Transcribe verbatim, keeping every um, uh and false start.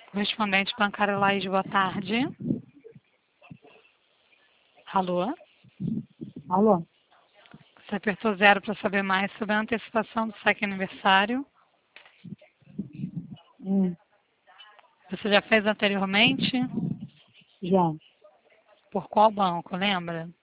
Correspondente bancário Laís, boa tarde. Alô? Alô? Você apertou zero para saber mais sobre a antecipação do saque aniversário. Hum, Você já fez anteriormente? já. Por qual banco, lembra?